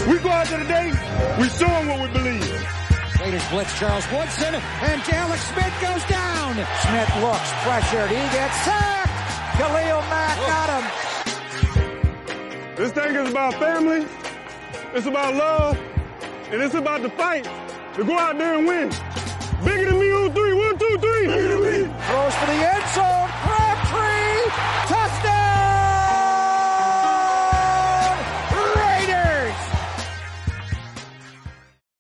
We go out there today, we show them what we believe. Raiders blitz Charles Woodson, and Alex Smith goes down. Smith looks pressured. He gets sacked. Khalil Mack got him. This thing is about family, it's about love, and it's about the fight to go out there and win. Bigger than me on 3, 1, 2, 3.